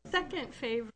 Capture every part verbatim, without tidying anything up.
Second favor.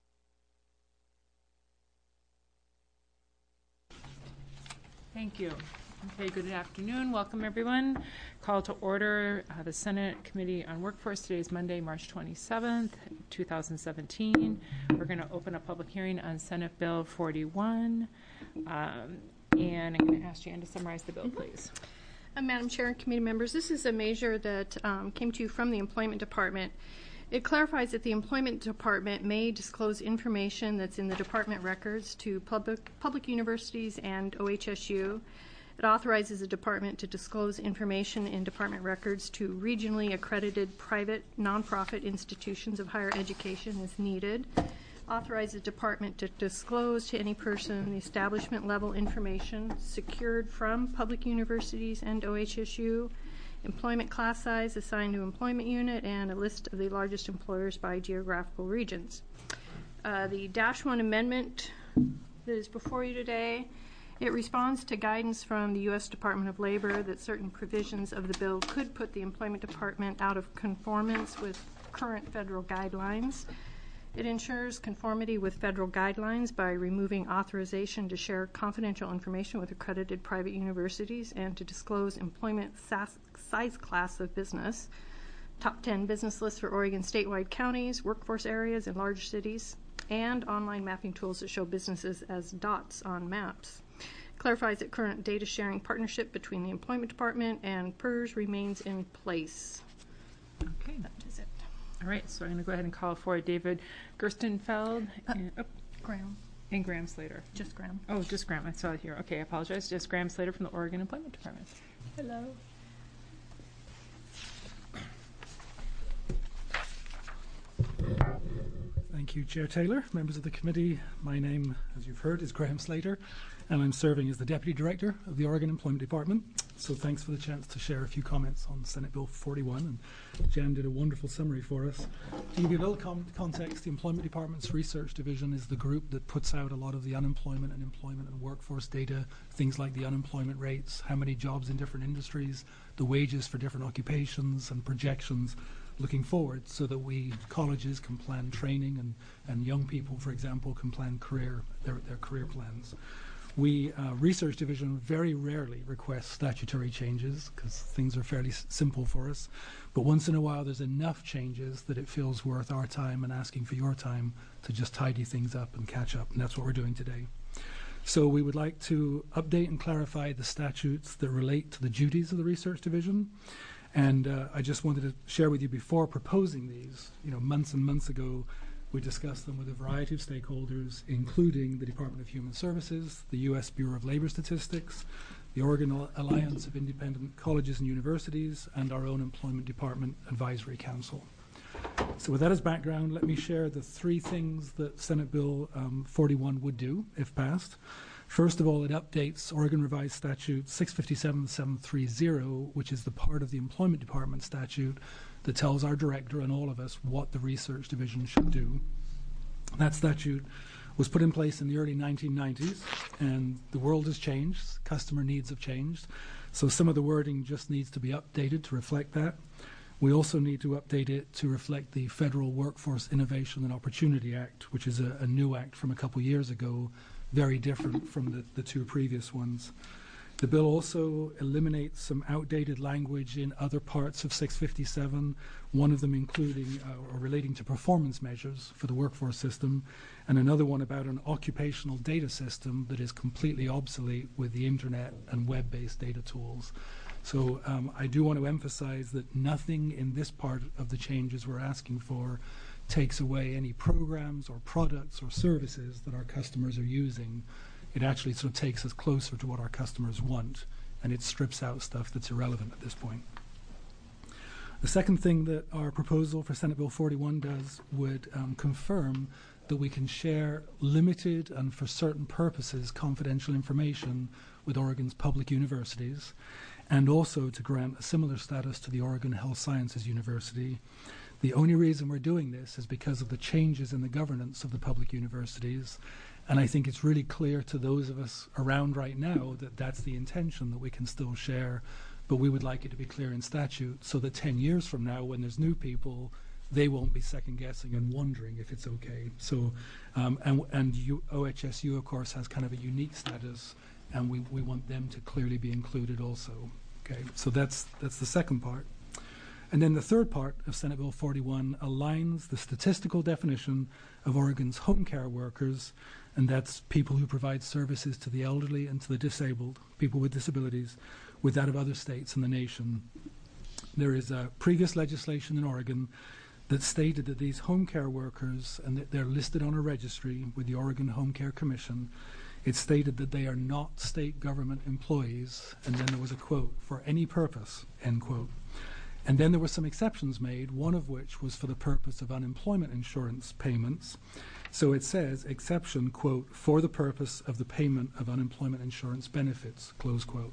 Thank you. Okay, good afternoon. Welcome, everyone. Call to order uh, the Senate Committee on Workforce. Today is Monday, March twenty-seventh, two thousand seventeen. We're going to open a public hearing on Senate Bill forty-one. Um, and I'm going to ask Jan to summarize the bill, mm-hmm. please. Uh, Madam Chair and committee members, this is a measure that um, came to you from the Employment Department. It clarifies that the Employment Department may disclose information that's in the department records to public, public universities and O H S U. It authorizes the department to disclose information in department records to regionally accredited private nonprofit institutions of higher education as needed. Authorizes the department to disclose to any person the establishment level information secured from public universities and O H S U, employment class size assigned to employment unit, and a list of the largest employers by geographical regions. Uh, the Dash one amendment that is before you today, it responds to guidance from the U S Department of Labor that certain provisions of the bill could put the Employment Department out of conformance with current federal guidelines. It ensures conformity with federal guidelines by removing authorization to share confidential information with accredited private universities and to disclose employment size class of business, top ten business lists for Oregon statewide counties, workforce areas in large cities, and online mapping tools that show businesses as dots on maps. Clarifies that current data sharing partnership between the Employment Department and P E R S remains in place. Okay. That is it. All right, so I'm going to go ahead and call for David Gerstenfeld uh, and, oh, Graham. and Graham Slater. Just Graham. Oh, just Graham. I saw it here. Okay, I apologize. Just Graham Slater from the Oregon Employment Department. Hello. Thank you, Chair Taylor. Members of the committee, my name, as you've heard, is Graham Slater, and I'm serving as the Deputy Director of the Oregon Employment Department. So thanks for the chance to share a few comments on Senate Bill forty-one, and Jan did a wonderful summary for us. To give you a little con context, the Employment Department's Research Division is the group that puts out a lot of the unemployment and employment and workforce data, things like the unemployment rates, how many jobs in different industries, the wages for different occupations, and projections looking forward, so that we, colleges, can plan training, and, and young people, for example, can plan career, their, their career plans. We, uh, Research Division, very rarely request statutory changes because things are fairly s simple for us. But once in a while, there's enough changes that it feels worth our time and asking for your time to just tidy things up and catch up. And that's what we're doing today. So we would like to update and clarify the statutes that relate to the duties of the Research Division. And uh, I just wanted to share with you, before proposing these, you know, months and months ago, we discussed them with a variety of stakeholders, including the Department of Human Services, the U S Bureau of Labor Statistics, the Oregon Alliance of Independent Colleges and Universities, and our own Employment Department Advisory Council. So with that as background, let me share the three things that Senate Bill um, forty-one would do, if passed. First of all, it updates Oregon Revised Statute six fifty-seven seven thirty, which is the part of the Employment Department statute that tells our director and all of us what the Research Division should do. That statute was put in place in the early nineteen nineties, and the world has changed. Customer needs have changed. So some of the wording just needs to be updated to reflect that. We also need to update it to reflect the Federal Workforce Innovation and Opportunity Act, which is a, a new act from a couple years ago, very different from the, the two previous ones. The bill also eliminates some outdated language in other parts of six fifty-seven, one of them including uh, or relating to performance measures for the workforce system, and another one about an occupational data system that is completely obsolete with the internet and web-based data tools. So um, I do want to emphasize that nothing in this part of the changes we're asking for takes away any programs or products or services that our customers are using. It actually sort of takes us closer to what our customers want, and it strips out stuff that's irrelevant at this point. The second thing that our proposal for Senate Bill forty-one does would um, confirm that we can share limited and for certain purposes confidential information with Oregon's public universities, and also to grant a similar status to the Oregon Health Sciences University. The only reason we're doing this is because of the changes in the governance of the public universities, and I think it's really clear to those of us around right now that that's the intention, that we can still share, but we would like it to be clear in statute so that ten years from now, when there's new people, they won't be second guessing and wondering if it's okay. So, um, and, and U, O H S U, of course, has kind of a unique status, and we, we want them to clearly be included also. Okay, so that's, that's the second part. And then the third part of Senate Bill forty-one aligns the statistical definition of Oregon's home care workers, and that's people who provide services to the elderly and to the disabled, people with disabilities, with that of other states in the nation. There is a previous legislation in Oregon that stated that these home care workers, and that they're listed on a registry with the Oregon Home Care Commission, it stated that they are not state government employees, and then there was a quote, "for any purpose," end quote. And then there were some exceptions made, one of which was for the purpose of unemployment insurance payments. So it says, exception, quote, "for the purpose of the payment of unemployment insurance benefits," close quote.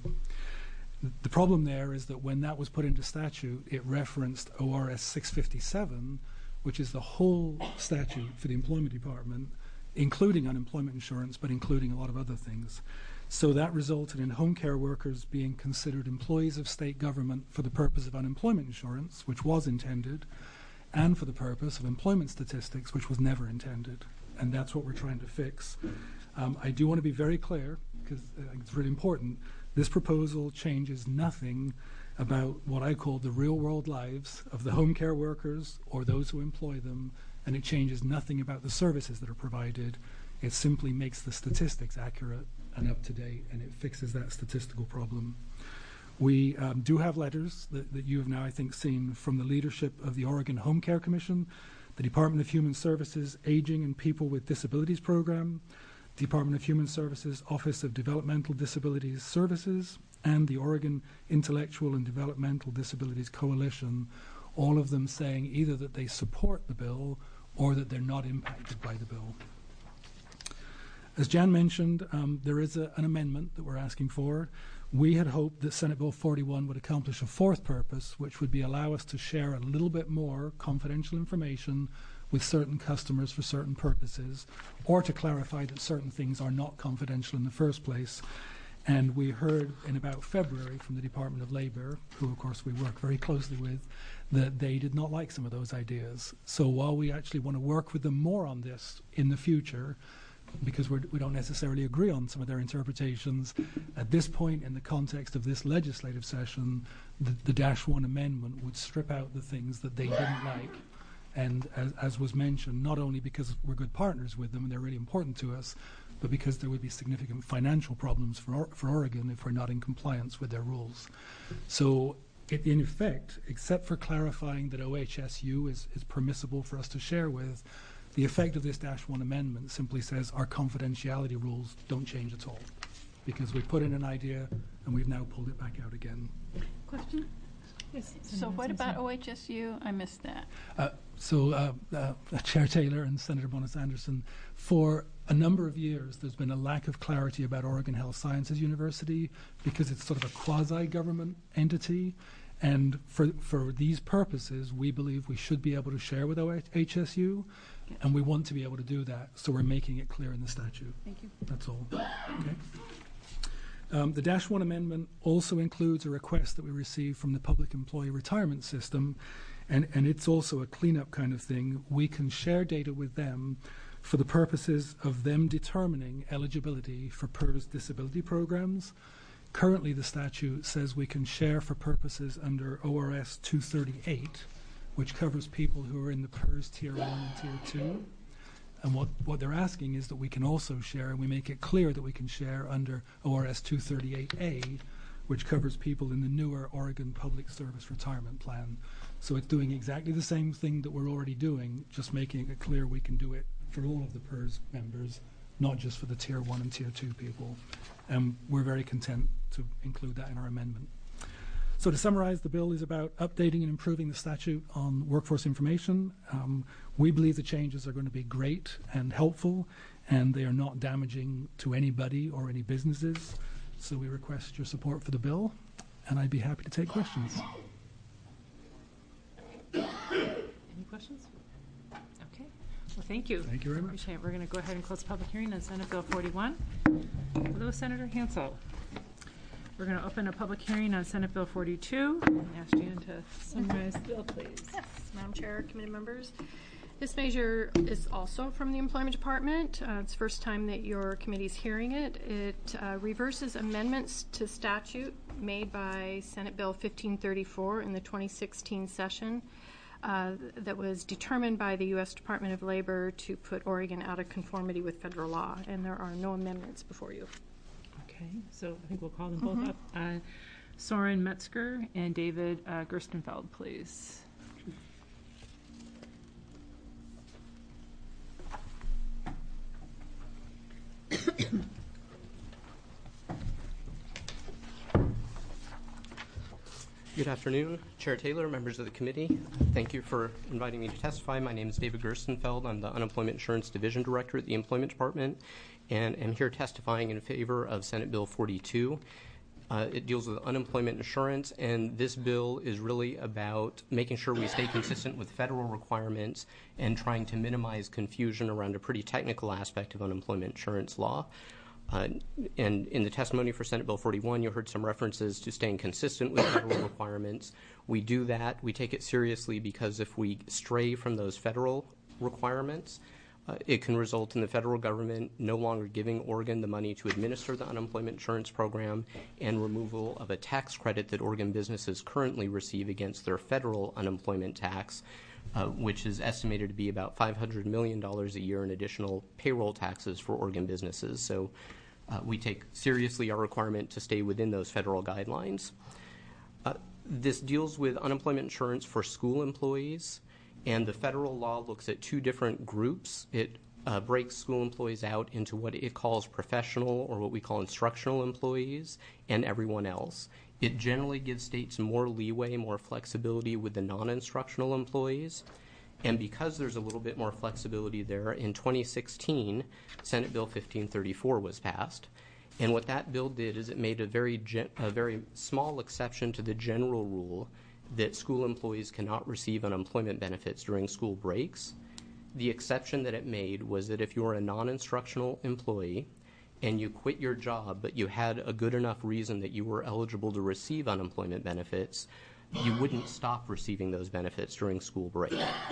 The problem there is that when that was put into statute, it referenced O R S six fifty-seven, which is the whole statute for the Employment Department, including unemployment insurance, but including a lot of other things. So that resulted in home care workers being considered employees of state government for the purpose of unemployment insurance, which was intended, and for the purpose of employment statistics, which was never intended. And that's what we're trying to fix. Um, I do want to be very clear, because I think it's really important. This proposal changes nothing about what I call the real-world lives of the home care workers or those who employ them, and it changes nothing about the services that are provided. It simply makes the statistics accurate and up to date, and it fixes that statistical problem. We um, do have letters that, that you have now, I think, seen from the leadership of the Oregon Home Care Commission, the Department of Human Services Aging and People with Disabilities Program, Department of Human Services Office of Developmental Disabilities Services, and the Oregon Intellectual and Developmental Disabilities Coalition, all of them saying either that they support the bill or that they're not impacted by the bill. As Jan mentioned, um, there is a, an amendment that we're asking for. We had hoped that Senate Bill forty-one would accomplish a fourth purpose, which would be allow us to share a little bit more confidential information with certain customers for certain purposes, or to clarify that certain things are not confidential in the first place. And we heard in about February from the Department of Labor, who of course we work very closely with, that they did not like some of those ideas. So while we actually want to work with them more on this in the future, because we're, we don't necessarily agree on some of their interpretations, at this point in the context of this legislative session, the, the Dash one amendment would strip out the things that they didn't like. And as, as was mentioned, not only because we're good partners with them and they're really important to us, but because there would be significant financial problems for, or, for Oregon if we're not in compliance with their rules. So it, in effect, except for clarifying that O H S U is, is permissible for us to share with, the effect of this Dash one amendment simply says our confidentiality rules don't change at all, because we put in an idea and we've now pulled it back out again. Question? Yes. So what about O H S U? I missed that. Uh, so uh, uh, Chair Taylor and Senator Bonas Anderson, for a number of years there's been a lack of clarity about Oregon Health Sciences University because it's sort of a quasi-government entity. And for, for these purposes, we believe we should be able to share with O H S U, and we want to be able to do that, so we're making it clear in the statute. Thank you. That's all. Okay. Um, the Dash one amendment also includes a request that we received from the Public Employee Retirement System, and, and it's also a cleanup kind of thing. We can share data with them for the purposes of them determining eligibility for P E R S disability programs. Currently, the statute says we can share for purposes under O R S two thirty-eight, which covers people who are in the P E R S Tier one and Tier two. And what, what they're asking is that we can also share, and we make it clear that we can share under O R S two thirty-eight A, which covers people in the newer Oregon Public Service Retirement Plan. So it's doing exactly the same thing that we're already doing, just making it clear we can do it for all of the P E R S members, not just for the Tier one and Tier two people. And we're very content to include that in our amendment. So to summarize, the bill is about updating and improving the statute on workforce information. Um, we believe the changes are going to be great and helpful, and they are not damaging to anybody or any businesses. So we request your support for the bill, and I'd be happy to take questions. Any questions? Okay. Well, thank you. Thank you very much. Appreciate it. We're going to go ahead and close the public hearing on Senate Bill forty-one. Hello, Senator Hansel. We're going to open a public hearing on Senate Bill forty-two. And ask Jan to summarize the bill, please. Yes. Madam Chair, committee members. This measure is also from the Employment Department. Uh, it's the first time that your committee's hearing it. It uh, reverses amendments to statute made by Senate Bill fifteen thirty-four in the twenty sixteen session uh, that was determined by the U S Department of Labor to put Oregon out of conformity with federal law, and there are no amendments before you. Okay, so I think we'll call them both mm-hmm. up. Uh, Soren Metzger and David uh, Gerstenfeld, please. Good afternoon, Chair Taylor, members of the committee. Thank you for inviting me to testify. My name is David Gerstenfeld. I'm the Unemployment Insurance Division Director at the Employment Department, and am here testifying in favor of Senate Bill forty-two. Uh, it deals with unemployment insurance, and this bill is really about making sure we stay consistent with federal requirements and trying to minimize confusion around a pretty technical aspect of unemployment insurance law. Uh, and in the testimony for Senate Bill forty-one, you heard some references to staying consistent with federal requirements. We do that. We take it seriously because if we stray from those federal requirements, uh, it can result in the federal government no longer giving Oregon the money to administer the unemployment insurance program and removal of a tax credit that Oregon businesses currently receive against their federal unemployment tax, uh, which is estimated to be about five hundred million dollars a year in additional payroll taxes for Oregon businesses. So uh, we take seriously our requirement to stay within those federal guidelines. Uh, this deals with unemployment insurance for school employees, and the federal law looks at two different groups. It uh, breaks school employees out into what it calls professional, or what we call instructional employees, and everyone else. It generally gives states more leeway, more flexibility with the non-instructional employees. And because there's a little bit more flexibility there, in twenty sixteen, Senate Bill fifteen thirty-four was passed. And what that bill did is it made a very, gen- a very small exception to the general rule that school employees cannot receive unemployment benefits during school breaks. The exception that it made was that if you were a non-instructional employee and you quit your job, but you had a good enough reason that you were eligible to receive unemployment benefits, you wouldn't stop receiving those benefits during school break.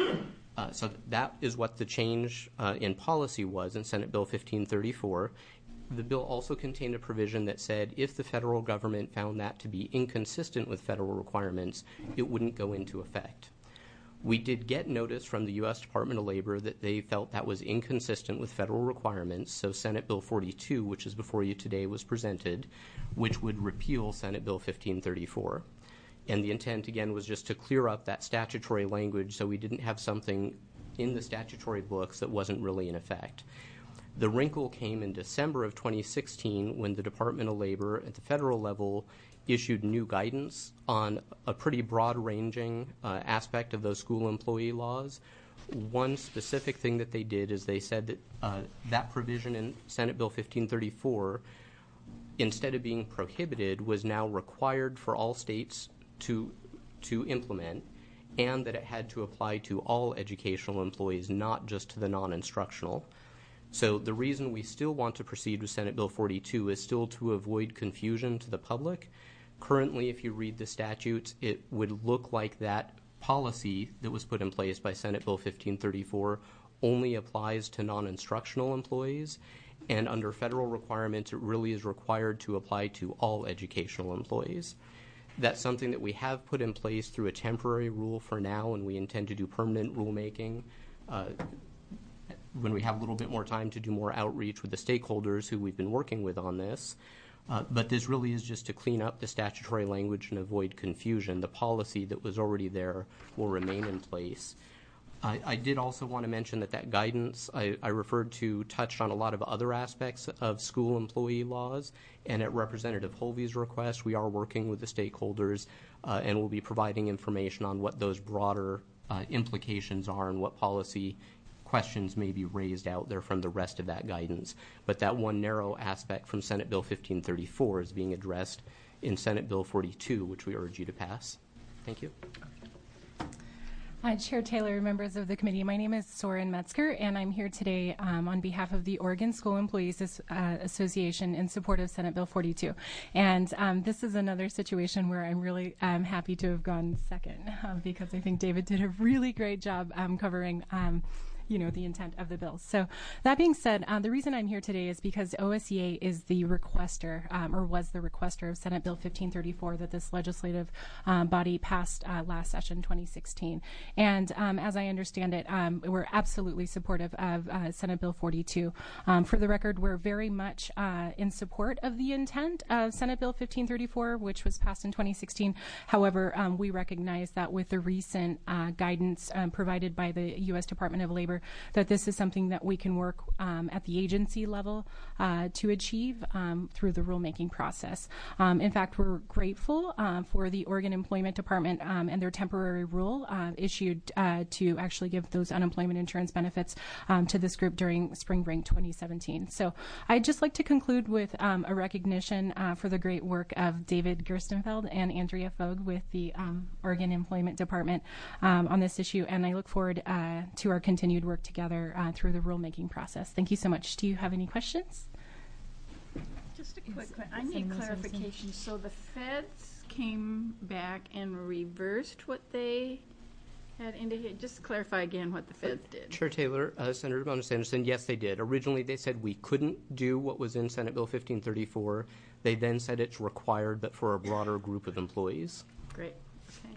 Uh, so that is what the change uh, in policy was in Senate Bill fifteen thirty-four. The bill also contained a provision that said if the federal government found that to be inconsistent with federal requirements, it wouldn't go into effect. We did get notice from the U S Department of Labor that they felt that was inconsistent with federal requirements, so Senate Bill forty-two, which is before you today, was presented, which would repeal Senate Bill fifteen thirty-four. And the intent, again, was just to clear up that statutory language so we didn't have something in the statutory books that wasn't really in effect. The wrinkle came in December of twenty sixteen when the Department of Labor at the federal level issued new guidance on a pretty broad-ranging uh, aspect of those school employee laws. One specific thing that they did is they said that uh, that provision in Senate Bill fifteen thirty-four, instead of being prohibited, was now required for all states to to implement, and that it had to apply to all educational employees, not just to the non-instructional. So the reason we still want to proceed with Senate Bill forty-two is still to avoid confusion to the public. Currently, if you read the statutes, it would look like that policy that was put in place by Senate Bill fifteen thirty-four only applies to non-instructional employees, and under federal requirements, it really is required to apply to all educational employees. That's something that we have put in place through a temporary rule for now, and we intend to do permanent rulemaking uh, when we have a little bit more time to do more outreach with the stakeholders who we've been working with on this. Uh, but this really is just to clean up the statutory language and avoid confusion. The policy that was already there will remain in place. I, I did also want to mention that that guidance I, I referred to touched on a lot of other aspects of school employee laws, and at Representative Holvey's request, we are working with the stakeholders uh, and will be providing information on what those broader uh, implications are and what policy questions may be raised out there from the rest of that guidance. But that one narrow aspect from Senate Bill fifteen thirty-four is being addressed in Senate Bill forty-two, which we urge you to pass. Thank you. Uh, Chair Taylor, members of the committee, my name is Soren Metzger, and I'm here today um, on behalf of the Oregon School Employees uh, Association in support of Senate Bill forty-two. And um, this is another situation where I'm really um, happy to have gone second uh, because I think David did a really great job um, covering um, you know, the intent of the bill. So that being said, uh, the reason I'm here today is because O S E A is the requester, um, or was the requester of Senate Bill fifteen thirty-four that this legislative um, body passed uh, last session, twenty sixteen. And um, as I understand it, um, we're absolutely supportive of uh, Senate Bill forty-two. Um, for the record, we're very much uh, in support of the intent of Senate Bill fifteen thirty-four, which was passed in twenty sixteen. However, um, we recognize that with the recent uh, guidance um, provided by the U S Department of Labor, that this is something that we can work um, at the agency level uh, to achieve um, through the rulemaking process. Um, in fact, we're grateful uh, for the Oregon Employment Department um, and their temporary rule uh, issued uh, to actually give those unemployment insurance benefits um, to this group during spring break twenty seventeen. So I'd just like to conclude with um, a recognition uh, for the great work of David Gerstenfeld and Andrea Fogg with the um, Oregon Employment Department um, on this issue, and I look forward uh, to our continued work together uh, through the rulemaking process. Thank you so much. Do you have any questions? Just a quick question. I need clarification. So the feds came back and reversed what they had indicated. Just clarify again what the feds did. Chair Taylor, uh, Senator Bonus Anderson, yes, they did. Originally, they said we couldn't do what was in Senate Bill fifteen thirty-four. They then said it's required, but for a broader group of employees. Great. Okay.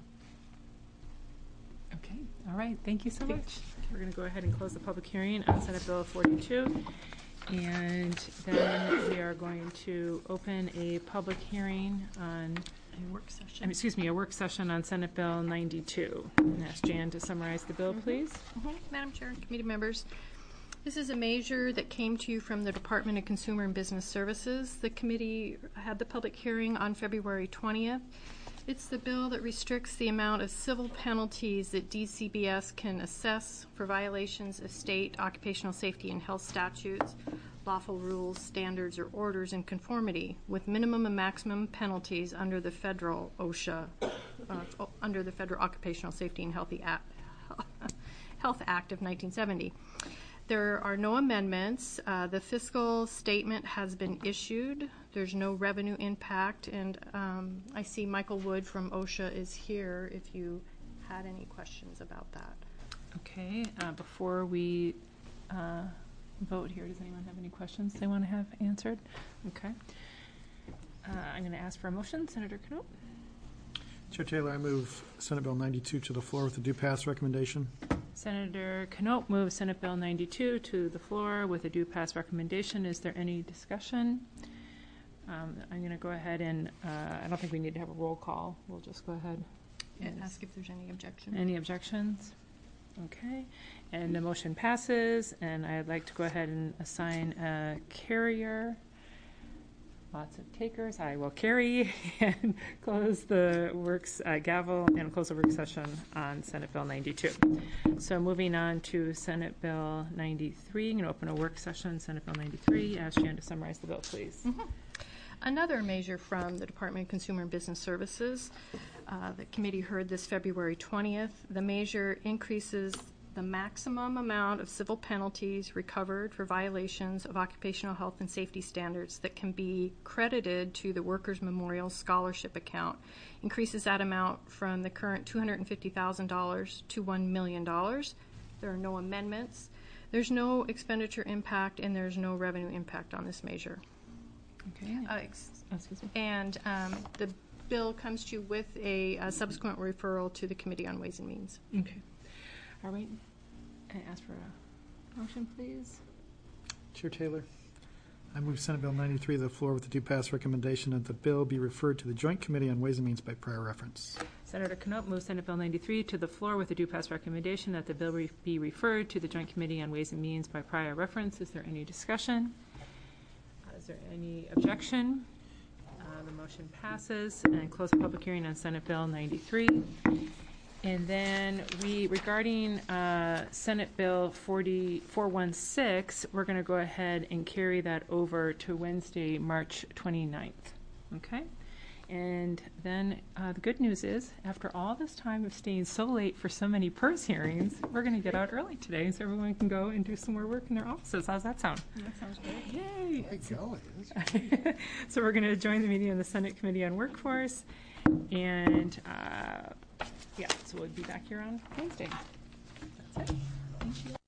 Okay. All right. Thank you so much. We're going to go ahead and close the public hearing on Senate Bill forty-two. And then we are going to open a public hearing on A work session. Um, excuse me, a work session on Senate Bill ninety-two. And ask Jan to summarize the bill, please. Mm-hmm. Madam Chair and committee members, this is a measure that came to you from the Department of Consumer and Business Services. The committee had the public hearing on February twentieth. It's the bill that restricts the amount of civil penalties that D C B S can assess for violations of state occupational safety and health statutes, lawful rules, standards, or orders in conformity with minimum and maximum penalties under the federal OSHA, uh, under the Federal Occupational Safety and Healthy Act, Health Act of nineteen seventy. There are no amendments. Uh, the fiscal statement has been issued. There's no revenue impact, and um, I see Michael Wood from OSHA is here if you had any questions about that. Okay. Uh, before we uh, vote here, does anyone have any questions they want to have answered? Okay. Uh, I'm going to ask for a motion. Senator Knoop. Chair Taylor, I move Senate Bill ninety-two to the floor with a due pass recommendation. Senator Knoop moves Senate Bill ninety-two to the floor with a due pass recommendation. Is there any discussion? Um, I'm going to go ahead and uh, I don't think we need to have a roll call. We'll just go ahead And ask if there's any objection. Any objections? Okay. And the motion passes, and I'd like to go ahead and assign a carrier. Lots of takers. I will carry and close the works uh, gavel and close the work session on Senate Bill ninety-two. So moving on to Senate Bill ninety-three. I'm going to open a work session, Senate Bill ninety-three. Ask Jan to summarize the bill, please. Mm-hmm. Another measure from the Department of Consumer and Business Services. Uh, the committee heard this February twentieth. The measure increases the maximum amount of civil penalties recovered for violations of occupational health and safety standards that can be credited to the Workers' Memorial Scholarship account. Increases that amount from the current two hundred fifty thousand dollars to one million dollars. There are no amendments. There's no expenditure impact, and there's no revenue impact on this measure. Okay. Uh, ex- Oh, excuse me. and um, the bill comes to you with a, a subsequent referral to the Committee on Ways and Means. Okay. All right. Can I ask for a motion, please? Chair Taylor, I move Senate Bill ninety-three to the floor with a due pass recommendation that the bill be referred to the Joint Committee on Ways and Means by prior reference. Senator Knoop moves Senate Bill ninety-three to the floor with a due pass recommendation that the bill re- be referred to the Joint Committee on Ways and Means by prior reference. Is there any discussion? Uh, is there any objection? Uh, the motion passes, and close the public hearing on Senate Bill ninety-three. And then we, regarding uh, Senate Bill forty-four sixteen, we're going to go ahead and carry that over to Wednesday, March twenty-ninth. Okay? And then uh, the good news is, after all this time of staying so late for so many PERS hearings, we're going to get out early today so everyone can go and do some more work in their offices. How's that sound? That sounds great. Yay! My golly, So we're going to join the meeting of the Senate Committee on Workforce. And uh, yeah, so we'll be back here on Wednesday. That's it. Thank you.